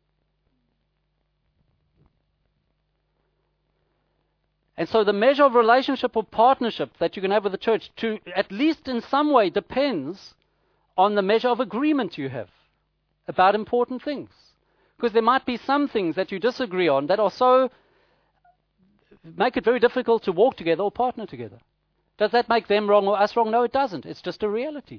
And so the measure of relationship or partnership that you can have with the church, to at least in some way, depends on the measure of agreement you have about important things. Because there might be some things that you disagree on that are so, make it very difficult to walk together or partner together. Does that make them wrong or us wrong? No, it doesn't. It's just a reality.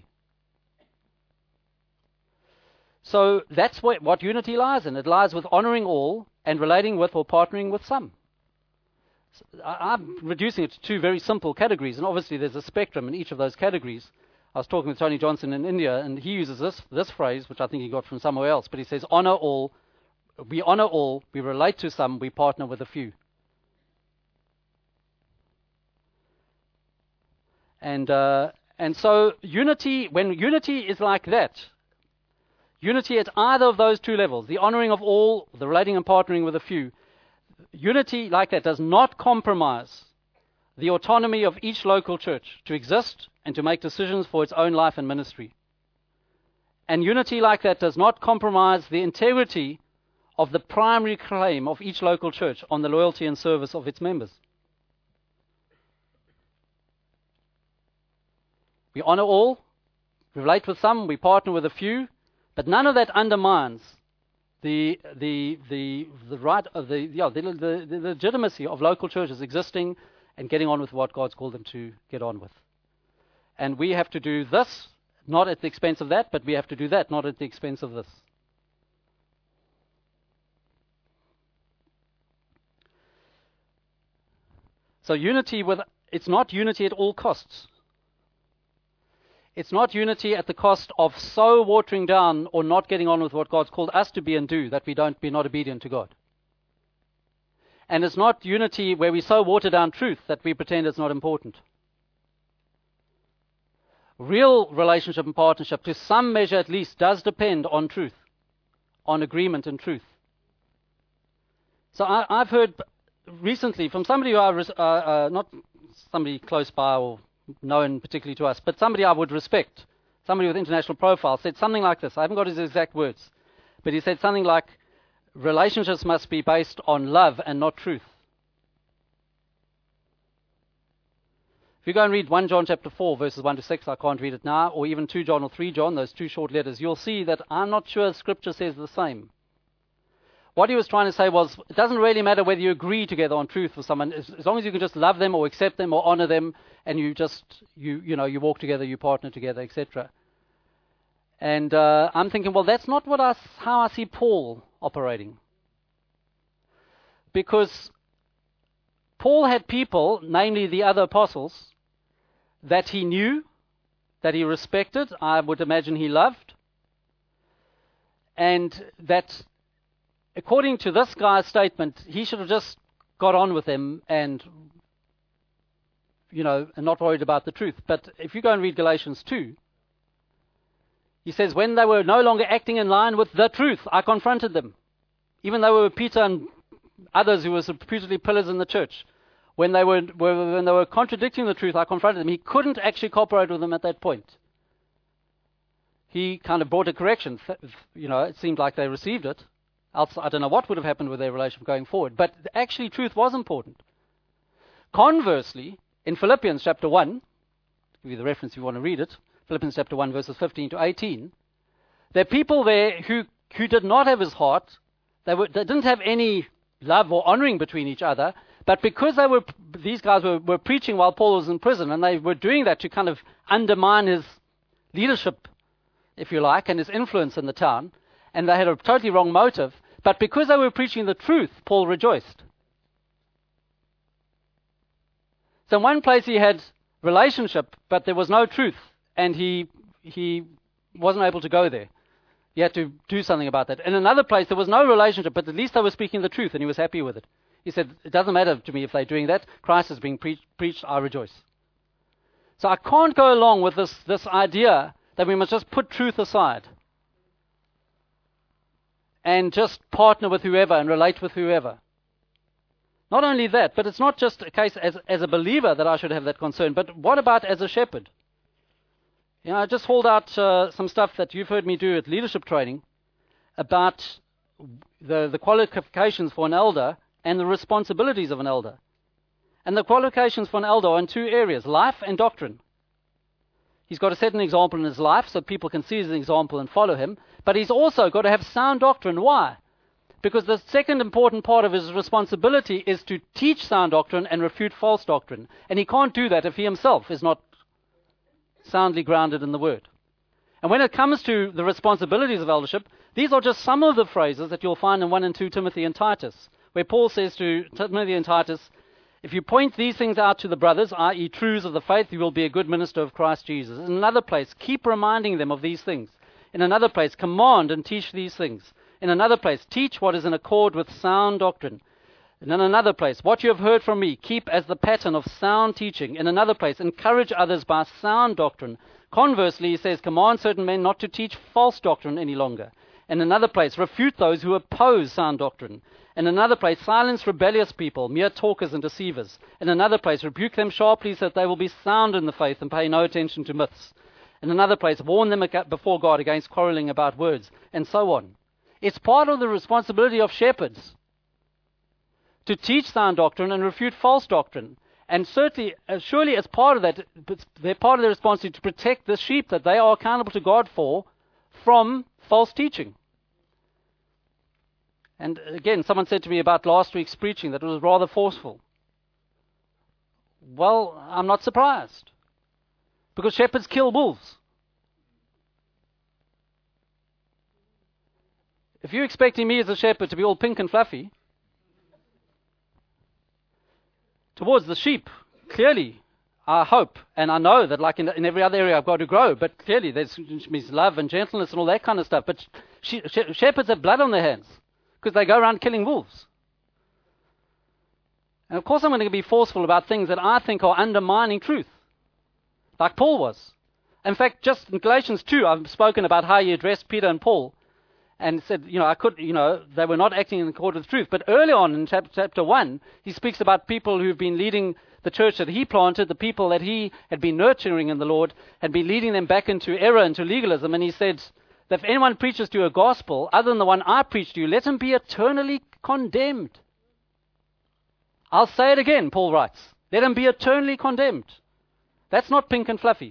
So that's what, what unity lies in. It lies with honoring all and relating with or partnering with some. I'm reducing it to two very simple categories, and obviously there's a spectrum in each of those categories. I was talking with Tony Johnson in India, and he uses this this phrase, which I think he got from somewhere else, but he says, honor all, we honor all, we relate to some, we partner with a few. And uh, and so unity, when unity is like that, unity at either of those two levels, the honoring of all, the relating and partnering with a few, unity like that does not compromise the autonomy of each local church to exist and to make decisions for its own life and ministry. And unity like that does not compromise the integrity of the primary claim of each local church on the loyalty and service of its members. We honor all, we relate with some, we partner with a few, but none of that undermines the the the the right of the yeah the, the, the legitimacy of local churches existing and getting on with what God's called them to get on with. And we have to do this, not at the expense of that, but we have to do that, not at the expense of this. So unity with, it's not unity at all costs. It's not unity at the cost of so watering down or not getting on with what God's called us to be and do that we don't be not obedient to God. And it's not unity where we so water down truth that we pretend it's not important. Real relationship and partnership, to some measure at least, does depend on truth, on agreement and truth. So I, I've heard recently from somebody who I, res- uh, uh, not somebody close by or known particularly to us, but somebody I would respect, somebody with international profile, said something like this. I haven't got his exact words, but he said something like, relationships must be based on love and not truth. If you go and read First John chapter four, verses one to six, I can't read it now, or even Second John or Third John, those two short letters, you'll see that I'm not sure Scripture says the same. What he was trying to say was, it doesn't really matter whether you agree together on truth with someone, as, as long as you can just love them or accept them or honor them, and you just, you you know, you walk together, you partner together, et cetera. And uh, I'm thinking, well, that's not what I, how I see Paul operating. Because Paul had people, namely the other apostles, that he knew, that he respected, I would imagine he loved, and that according to this guy's statement, he should have just got on with them and, you know, and not worried about the truth. But if you go and read Galatians two, he says, when they were no longer acting in line with the truth, I confronted them. Even though we were Peter and others who were reputedly pillars in the church, when they were, were when they were contradicting the truth, I confronted them. He couldn't actually cooperate with them at that point. He kind of brought a correction. You know, it seemed like they received it. Else, I don't know what would have happened with their relationship going forward. But actually, truth was important. Conversely, in Philippians chapter one, I'll give you the reference if you want to read it, Philippians chapter one, verses fifteen to eighteen, there are people there who, who did not have his heart. They, were, they didn't have any love or honoring between each other. But because they were, these guys were, were preaching while Paul was in prison, and they were doing that to kind of undermine his leadership, if you like, and his influence in the town, and they had a totally wrong motive, but because they were preaching the truth, Paul rejoiced. So in one place he had relationship, but there was no truth, and he he wasn't able to go there. He had to do something about that. In another place there was no relationship, but at least they were speaking the truth, and he was happy with it. He said, it doesn't matter to me if they're doing that. Christ is being pre- preached, I rejoice. So I can't go along with this, this idea that we must just put truth aside and just partner with whoever and relate with whoever. Not only that, but it's not just a case as, as a believer that I should have that concern, but what about as a shepherd? You know, I just hauled out uh, some stuff that you've heard me do at leadership training about the, the qualifications for an elder and the responsibilities of an elder. And the qualifications for an elder are in two areas, life and doctrine. He's got to set an example in his life so people can see his example and follow him, but he's also got to have sound doctrine. Why? Because the second important part of his responsibility is to teach sound doctrine and refute false doctrine. And he can't do that if he himself is not soundly grounded in the Word. And when it comes to the responsibilities of eldership, these are just some of the phrases that you'll find in First and Second Timothy and Titus, where Paul says to Timothy and Titus, if you point these things out to the brothers, that is truths of the faith, you will be a good minister of Christ Jesus. In another place, keep reminding them of these things. In another place, command and teach these things. In another place, teach what is in accord with sound doctrine. And in another place, what you have heard from me, keep as the pattern of sound teaching. In another place, encourage others by sound doctrine. Conversely, he says, command certain men not to teach false doctrine any longer. In another place, refute those who oppose sound doctrine. In another place, silence rebellious people, mere talkers and deceivers. In another place, rebuke them sharply so that they will be sound in the faith and pay no attention to myths. In another place, warn them before God against quarreling about words, and so on. It's part of the responsibility of shepherds to teach sound doctrine and refute false doctrine. And certainly, uh, surely as part of that, they're part of their responsibility to protect the sheep that they are accountable to God for from false teaching. And again, someone said to me about last week's preaching that it was rather forceful. Well, I'm not surprised, because shepherds kill wolves. If you're expecting me as a shepherd to be all pink and fluffy, towards the sheep, clearly, I hope, and I know that like in, in every other area I've got to grow, but clearly there's means love and gentleness and all that kind of stuff. But she, she, shepherds have blood on their hands because they go around killing wolves. And of course I'm going to be forceful about things that I think are undermining truth, like Paul was. In fact, just in Galatians two, I've spoken about how he addressed Peter and Paul and said, you know, I could, you know, they were not acting in accord with the truth. But early on in chapter, chapter one, he speaks about people who've been leading the church that he planted, the people that he had been nurturing in the Lord, had been leading them back into error, into legalism. And he said that if anyone preaches to you a gospel other than the one I preached to you, let him be eternally condemned. I'll say it again, Paul writes. Let him be eternally condemned. That's not pink and fluffy.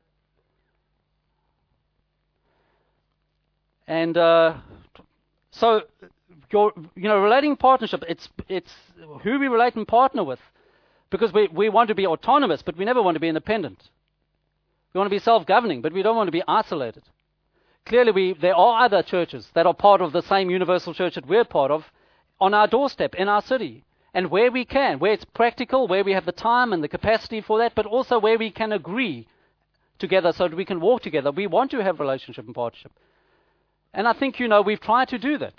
And uh, so, your, you know, relating partnership, it's it's who we relate and partner with. Because we, we want to be autonomous, but we never want to be independent. We want to be self-governing, but we don't want to be isolated. Clearly, we, there are other churches that are part of the same universal church that we're part of on our doorstep, in our city. And where we can, where it's practical, where we have the time and the capacity for that, but also where we can agree together so that we can walk together. We want to have relationship and partnership. And I think, you know, we've tried to do that.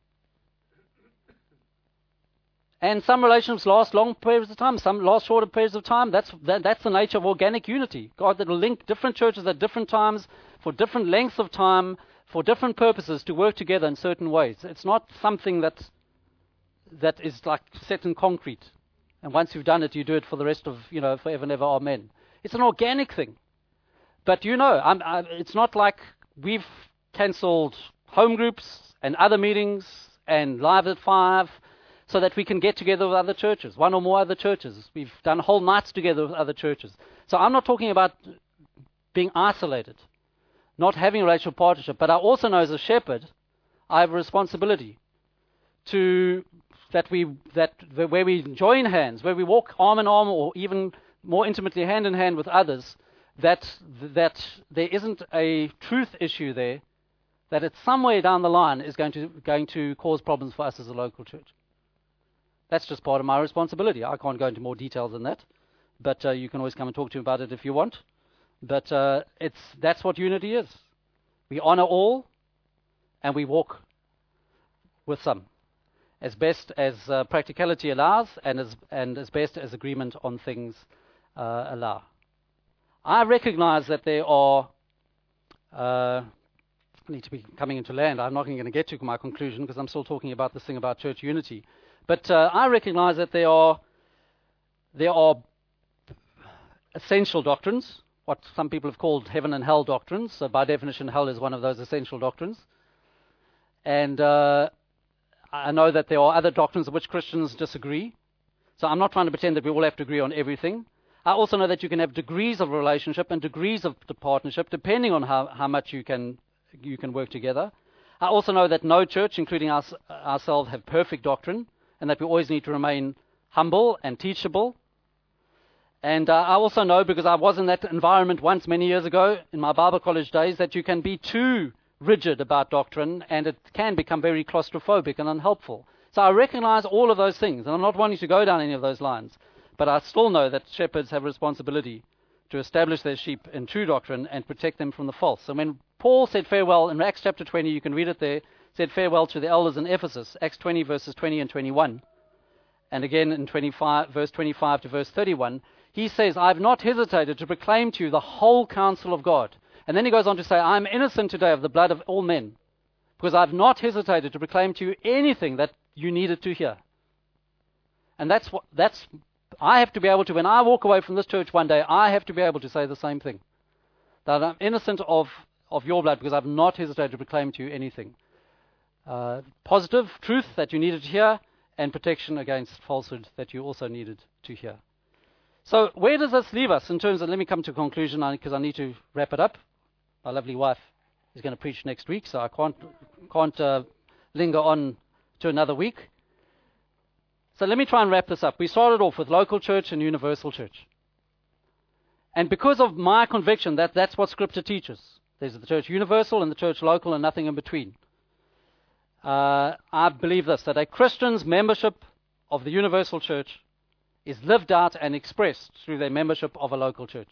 And some relationships last long periods of time, some last shorter periods of time. That's that, that's the nature of organic unity. God that will link different churches at different times, for different lengths of time, for different purposes, to work together in certain ways. It's not something that that is like set in concrete. And once you've done it, you do it for the rest of, you know, forever and ever, amen. It's an organic thing. But, you know, I'm, I, it's not like we've cancelled home groups and other meetings and live at five so that we can get together with other churches, one or more other churches. We've done whole nights together with other churches. So I'm not talking about being isolated, not having a relational partnership. But I also know as a shepherd, I have a responsibility to that we that where we join hands, where we walk arm in arm, or even more intimately hand in hand with others, that that there isn't a truth issue there, that it's somewhere down the line is going to going to cause problems for us as a local church. That's just part of my responsibility. I can't go into more details than that, but uh, you can always come and talk to me about it if you want. But uh, it's that's what unity is. We honor all, and we walk with some, as best as uh, practicality allows, and as and as best as agreement on things uh, allow. I recognize that there are. Uh, I need to be coming into land. I'm not going to get to my conclusion because I'm still talking about this thing about church unity. But uh, I recognize that there are there are essential doctrines, what some people have called heaven and hell doctrines. So by definition, hell is one of those essential doctrines. And uh, I know that there are other doctrines of which Christians disagree. So I'm not trying to pretend that we all have to agree on everything. I also know that you can have degrees of relationship and degrees of the partnership depending on how, how much you can you can work together. I also know that no church, including us ourselves, have perfect doctrine, and that we always need to remain humble and teachable. And uh, I also know, because I was in that environment once many years ago in my Bible college days, that you can be too rigid about doctrine and it can become very claustrophobic and unhelpful. So I recognize all of those things, and I'm not wanting to go down any of those lines. But I still know that shepherds have a responsibility to establish their sheep in true doctrine and protect them from the false. So when Paul said farewell in Acts chapter twenty, you can read it there, said farewell to the elders in Ephesus, Acts twenty verses twenty and twenty-one. And again in twenty-five, verse twenty-five to verse thirty-one, he says, I have not hesitated to proclaim to you the whole counsel of God. And then he goes on to say, I am innocent today of the blood of all men, because I have not hesitated to proclaim to you anything that you needed to hear. And that's what that's I have to be able to, when I walk away from this church one day, I have to be able to say the same thing. That I'm innocent of, of your blood because I've not hesitated to proclaim to you anything. Uh, positive truth that you needed to hear, and protection against falsehood that you also needed to hear. So where does this leave us in terms of, let me come to a conclusion because I need to wrap it up. My lovely wife is going to preach next week, so I can't, can't uh, linger on to another week. So let me try and wrap this up. We started off with local church and universal church. And because of my conviction that that's what Scripture teaches, there's the church universal and the church local and nothing in between. Uh, I believe this, that a Christian's membership of the universal church is lived out and expressed through their membership of a local church.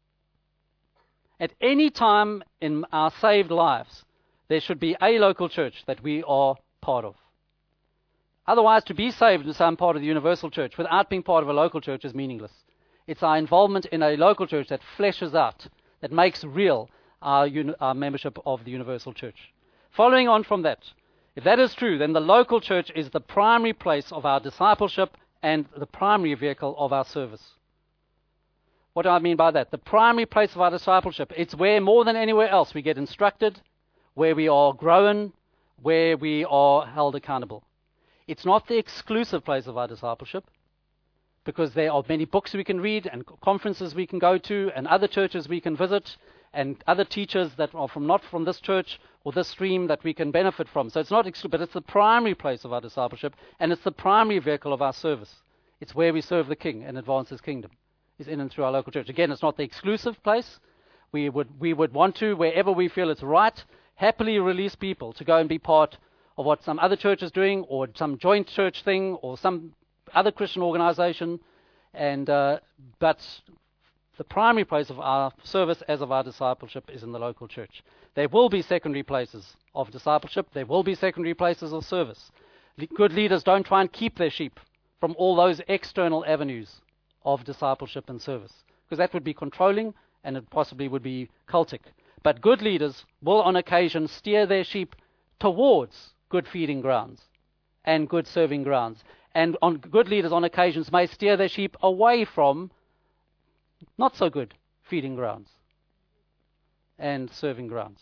At any time in our saved lives, there should be a local church that we are part of. Otherwise, to be saved in some part of the universal church without being part of a local church is meaningless. It's our involvement in a local church that fleshes out, that makes real our, uni- our membership of the universal church. Following on from that, if that is true, then the local church is the primary place of our discipleship and the primary vehicle of our service. What do I mean by that? The primary place of our discipleship. It's where more than anywhere else we get instructed, where we are grown, where we are held accountable. It's not the exclusive place of our discipleship, because there are many books we can read and conferences we can go to and other churches we can visit and other teachers that are from not from this church or this stream that we can benefit from. So it's not exclusive, but it's the primary place of our discipleship, and it's the primary vehicle of our service. It's where we serve the King and advance His kingdom, is in and through our local church. Again, it's not the exclusive place. We would we would want to, wherever we feel it's right, happily release people to go and be part of what some other church is doing, or some joint church thing, or some other Christian organization. And uh, but the primary place of our service as of our discipleship is in the local church. There will be secondary places of discipleship. There will be secondary places of service. Le- good leaders don't try and keep their sheep from all those external avenues of discipleship and service, because that would be controlling and it possibly would be cultic. But good leaders will on occasion steer their sheep towards good feeding grounds and good serving grounds. And on good leaders on occasions may steer their sheep away from not so good feeding grounds and serving grounds.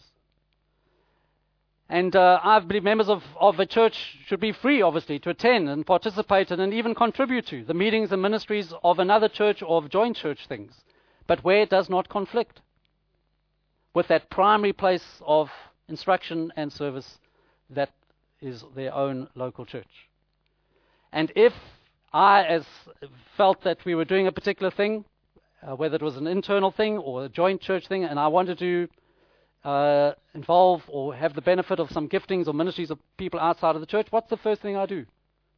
And uh, I believe members of, of a church should be free, obviously, to attend and participate in and even contribute to the meetings and ministries of another church or of joint church things, but where it does not conflict with that primary place of instruction and service that is their own local church. And if I as felt that we were doing a particular thing, uh, whether it was an internal thing or a joint church thing, and I wanted to uh, involve or have the benefit of some giftings or ministries of people outside of the church, what's the first thing I do?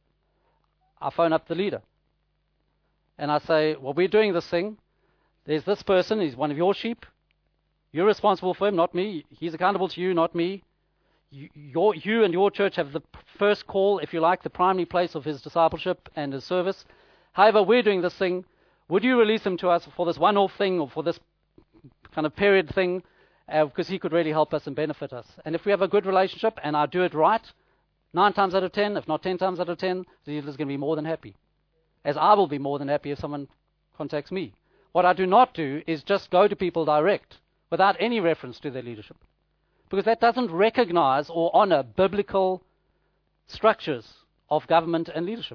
I phone up the leader. And I say, well, we're doing this thing. There's this person, he's one of your sheep. You're responsible for him, not me. He's accountable to you, not me. You, your, you and your church have the first call, if you like, the primary place of his discipleship and his service. However, we're doing this thing. Would you release him to us for this one-off thing or for this kind of period thing? Uh, because he could really help us and benefit us. And if we have a good relationship and I do it right, nine times out of ten, if not ten times out of ten, the leader is going to be more than happy. As I will be more than happy if someone contacts me. What I do not do is just go to people direct without any reference to their leadership. Because that doesn't recognize or honor biblical structures of government and leadership.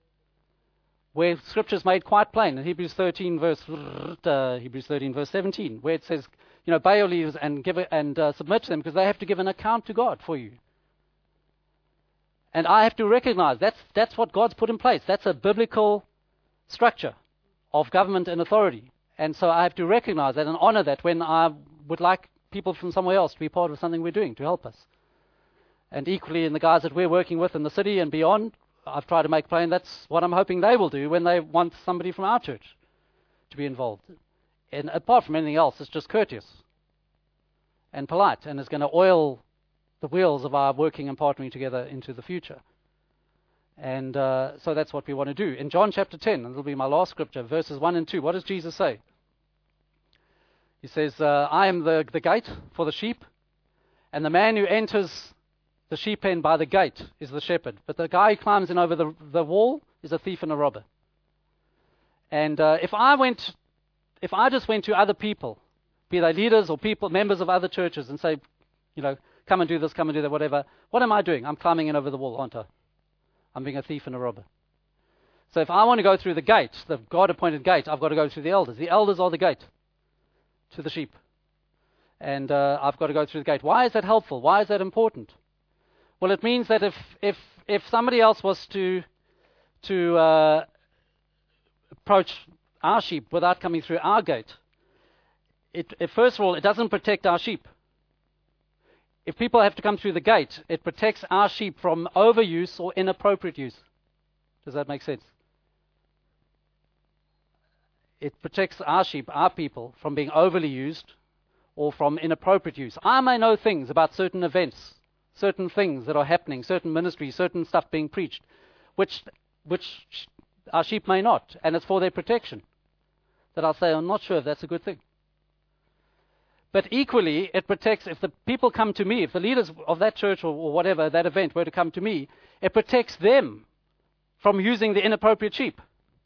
Where Scripture is made quite plain in Hebrews thirteen verse uh, Hebrews thirteen verse seventeen, where it says, you know, obey your leaders and give it, and uh, submit to them because they have to give an account to God for you. And I have to recognize that's that's what God's put in place. That's a biblical structure of government and authority. And so I have to recognize that and honor that when I would like people from somewhere else to be part of something we're doing to help us. And equally in the guys that we're working with in the city and beyond, I've tried to make plain that's what I'm hoping they will do when they want somebody from our church to be involved. And apart from anything else, it's just courteous and polite, and it's going to oil the wheels of our working and partnering together into the future. And uh, so that's what we want to do. In John chapter ten, and it'll be my last scripture, verses one and two, what does Jesus say? He says, uh, I am the, the gate for the sheep, and the man who enters the sheep pen by the gate is the shepherd. But the guy who climbs in over the, the wall is a thief and a robber. And uh, if I went, if I just went to other people, be they leaders or people, members of other churches, and say, you know, come and do this, come and do that, whatever, what am I doing? I'm climbing in over the wall, aren't I? I'm being a thief and a robber. So if I want to go through the gate, the God-appointed gate, I've got to go through the elders. The elders are the gate to the sheep. And uh, I've got to go through the gate. Why is that helpful? Why is that important? Well, it means that if if if somebody else was to to uh, approach our sheep without coming through our gate, it, it first of all, it doesn't protect our sheep. If people have to come through the gate, it protects our sheep from overuse or inappropriate use. Does that make sense? It protects our sheep, our people, from being overly used or from inappropriate use. I may know things about certain events, certain things that are happening, certain ministries, certain stuff being preached, which which our sheep may not, and it's for their protection. That I'll say, I'm not sure if that's a good thing. But equally, it protects, if the people come to me, if the leaders of that church or, or whatever, that event were to come to me, it protects them from using the inappropriate sheep.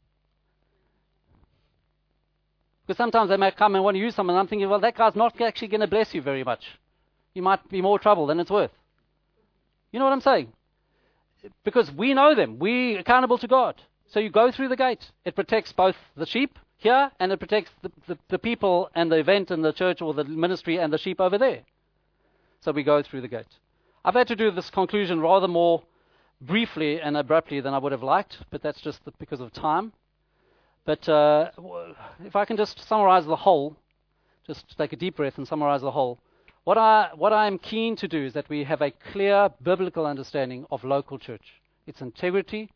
Because sometimes they might come and want to use someone, and I'm thinking, well, that guy's not actually going to bless you very much. You might be more trouble than it's worth. You know what I'm saying? Because we know them. We're accountable to God. So you go through the gate. It protects both the sheep here, and it protects the, the, the people and the event and the church or the ministry and the sheep over there. So we go through the gate. I've had to do this conclusion rather more briefly and abruptly than I would have liked, but that's just the, because of time. But uh, if I can just summarize the whole, just take a deep breath and summarize the whole. What I what I'm keen to do is that we have a clear biblical understanding of local church. Its integrity,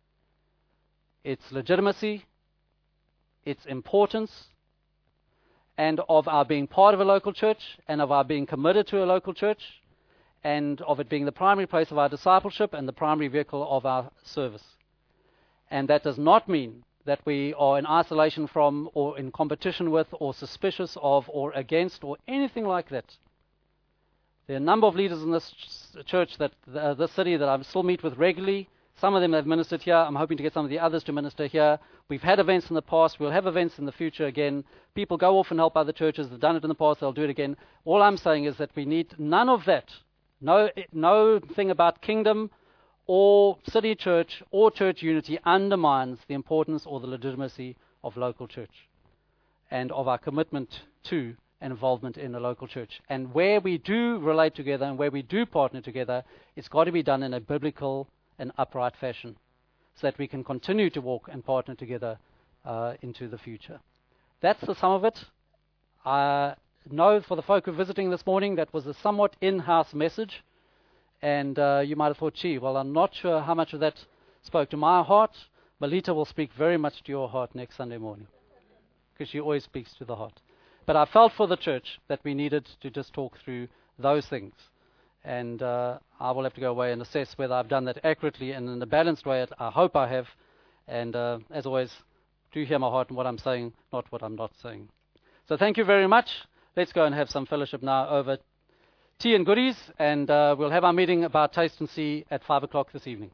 its legitimacy, its importance, and of our being part of a local church, and of our being committed to a local church, and of it being the primary place of our discipleship and the primary vehicle of our service. And that does not mean that we are in isolation from or in competition with or suspicious of or against or anything like that. There are a number of leaders in this ch- church, that uh, this city, that I still meet with regularly. Some of them have ministered here. I'm hoping to get some of the others to minister here. We've had events in the past. We'll have events in the future again. People go off and help other churches. They've done it in the past. They'll do it again. All I'm saying is that we need none of that. No, no thing about kingdom or city church or church unity undermines the importance or the legitimacy of local church and of our commitment to and involvement in a local church. And where we do relate together and where we do partner together, it's got to be done in a biblical and upright fashion so that we can continue to walk and partner together uh, into the future. That's the sum of it. I know for the folk who are visiting this morning, that was a somewhat in-house message. And uh, you might have thought, gee, well, I'm not sure how much of that spoke to my heart. Melita will speak very much to your heart next Sunday morning, because she always speaks to the heart. But I felt for the church that we needed to just talk through those things. And uh, I will have to go away and assess whether I've done that accurately and in a balanced way. I hope I have. And uh, as always, do hear my heart and what I'm saying, not what I'm not saying. So thank you very much. Let's go and have some fellowship now over tea and goodies. And uh, we'll have our meeting about Taste and See at five o'clock this evening.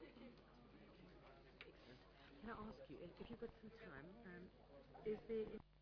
Can I ask you, if you've got some time, um, is there...